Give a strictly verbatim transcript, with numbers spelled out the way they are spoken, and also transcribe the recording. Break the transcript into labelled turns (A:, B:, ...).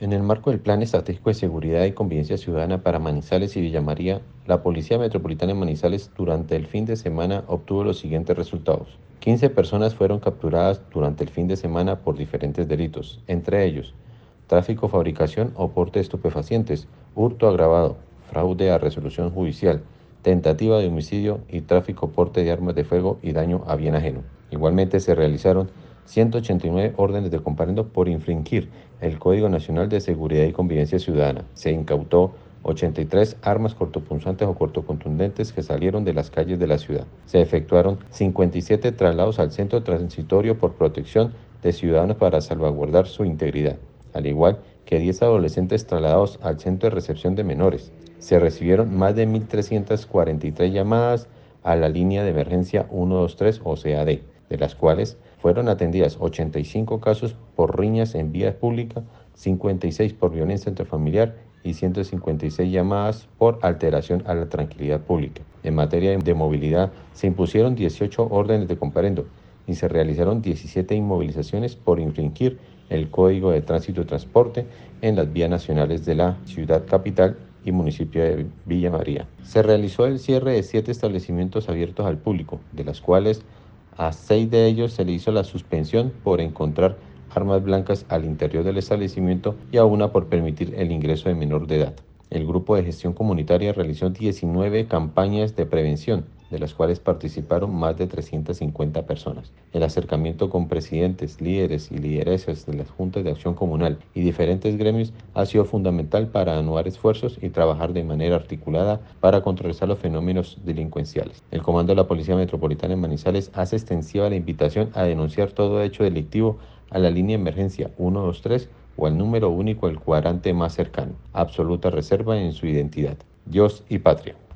A: En el marco del Plan Estratégico de Seguridad y Convivencia Ciudadana para Manizales y Villa María, la Policía Metropolitana de Manizales durante el fin de semana obtuvo los siguientes resultados. quince personas fueron capturadas durante el fin de semana por diferentes delitos, entre ellos tráfico, fabricación o porte de estupefacientes, hurto agravado, fraude a resolución judicial, tentativa de homicidio y tráfico, porte de armas de fuego y daño a bien ajeno. Igualmente se realizaron ciento ochenta y nueve órdenes de comparendo por infringir el Código Nacional de Seguridad y Convivencia Ciudadana. Se incautó ochenta y tres armas cortopunzantes o cortocontundentes que salieron de las calles de la ciudad. Se efectuaron cincuenta y siete traslados al centro transitorio por protección de ciudadanos para salvaguardar su integridad, al igual que diez adolescentes trasladados al centro de recepción de menores. Se recibieron más de mil trescientas cuarenta y tres llamadas a la línea de emergencia ciento veintitrés o C A D, de las cuales fueron atendidas ochenta y cinco casos por riñas en vía pública, cincuenta y seis por violencia intrafamiliar y ciento cincuenta y seis llamadas por alteración a la tranquilidad pública. En materia de movilidad, se impusieron dieciocho órdenes de comparendo y se realizaron diecisiete inmovilizaciones por infringir el Código de Tránsito y Transporte en las vías nacionales de la ciudad capital y municipio de Villa María. Se realizó el cierre de siete establecimientos abiertos al público, de las cuales a seis de ellos se le hizo la suspensión por encontrar armas blancas al interior del establecimiento y a una por permitir el ingreso de menor de edad. El grupo de gestión comunitaria realizó diecinueve campañas de prevención, de las cuales participaron más de trescientas cincuenta personas. El acercamiento con presidentes, líderes y lideresas de las juntas de acción comunal y diferentes gremios ha sido fundamental para anuar esfuerzos y trabajar de manera articulada para contrarrestar los fenómenos delincuenciales. El Comando de la Policía Metropolitana de Manizales hace extensiva la invitación a denunciar todo hecho delictivo a la línea de emergencia ciento veintitrés o al número único del cuadrante más cercano. Absoluta reserva en su identidad. Dios y patria.